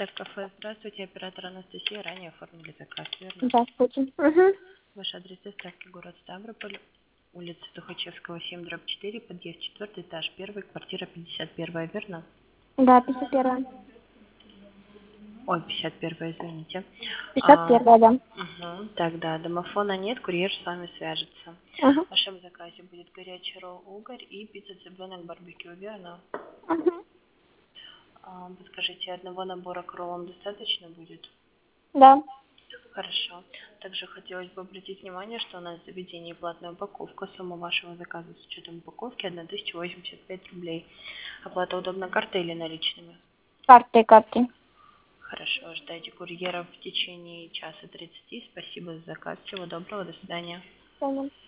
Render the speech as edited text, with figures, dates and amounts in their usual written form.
Кафе, здравствуйте, оператор Анастасия, ранее оформили заказ, верно? Здравствуйте. Угу. Ваш адрес доставки город Ставрополь, улица Тухачевского, 7/4, подъезд 4, этаж 1, квартира 51, верно? Да, 51. Ой, 51, извините. 51, да. Тогда домофона нет, курьер с вами свяжется. Угу. В вашем заказе будет горячий ролл угорь и пицца цыпленок барбекю, верно? Угу. Подскажите, одного набора к роллам достаточно будет? Да. Хорошо. Также хотелось бы обратить внимание, что у нас в заведении платная упаковка. Сумма вашего заказа с учетом упаковки 1085 рублей. Оплата удобна картой или наличными? Карты. Хорошо. Ждайте курьера в течение часа 30. Спасибо за заказ. Всего доброго. До свидания. Понял.